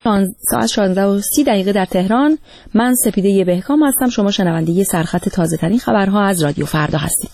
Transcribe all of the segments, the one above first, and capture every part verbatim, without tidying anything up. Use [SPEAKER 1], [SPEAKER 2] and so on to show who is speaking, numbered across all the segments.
[SPEAKER 1] ساعت شانزده و سی دقیقه در تهران. من سپیده بهکام هستم. شما شنونده سرخط تازه ترین خبرها از رادیو فردا هستید.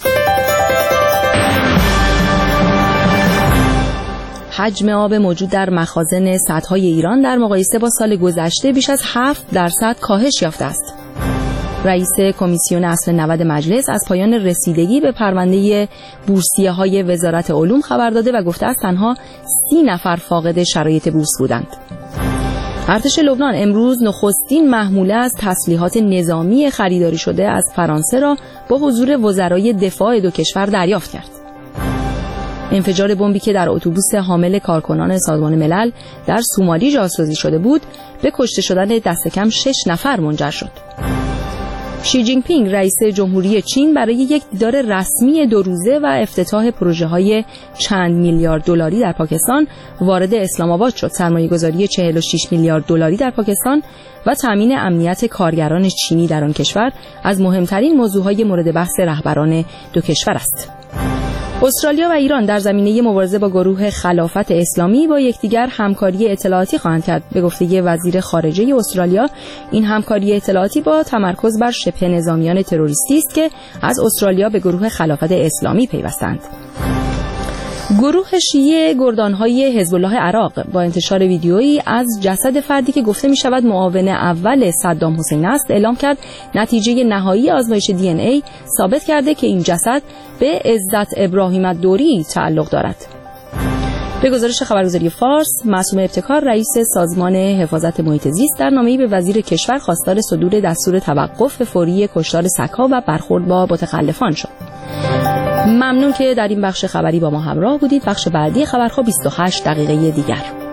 [SPEAKER 1] حجم آب موجود در مخازن سدهای ایران در مقایسه با سال گذشته بیش از هفت درصد کاهش یافته است. رئیس کمیسیون اصل نود مجلس از پایان رسیدگی به پرونده بورسیه‌های وزارت علوم خبر داده و گفته است تنها سی نفر فاقد شرایط بورس بودند. ارتش لبنان امروز نخستین محموله از تسلیحات نظامی خریداری شده از فرانسه را با حضور وزرای دفاع دو کشور دریافت کرد. انفجار بمبی که در اتوبوس حامل کارکنان سازمان ملل در سومالی جاسازی شده بود به کشته شدن دست کم شش نفر منجر شد. شی جین پینگ رئیس جمهوری چین برای یک دیدار رسمی دو روزه و افتتاح پروژه‌های چند میلیارد دلاری در پاکستان وارد اسلام آباد شد. سرمایه‌گذاری چهل و شش میلیارد دلاری در پاکستان و تامین امنیت کارگران چینی در آن کشور از مهمترین موضوعهای مورد بحث رهبران دو کشور است. استرالیا و ایران در زمینه مبارزه با گروه خلافت اسلامی با یکدیگر همکاری اطلاعاتی خواهند کرد. به گفته وزیر خارجه استرالیا، این همکاری اطلاعاتی با تمرکز بر شبه نظامیان تروریستی است که از استرالیا به گروه خلافت اسلامی پیوستند. گروه شیعه گردانهای حزب الله عراق با انتشار ویدیویی از جسد فردی که گفته می شود معاون اول صدام حسین است اعلام کرد نتیجه نهایی آزمایش دی ان ای ثابت کرده که این جسد به عزت ابراهیم الدوری تعلق دارد. به گزارش خبرگزاری فارس، معصومه ابتکار رئیس سازمان حفاظت محیط زیست در نامه‌ای به وزیر کشور خواستار صدور دستور توقف فوری کشتار سگ‌ها و برخورد با متخلفان شد. ممنون که در این بخش خبری با ما همراه بودید. بخش بعدی خبرها بیست و هشت دقیقه دیگر.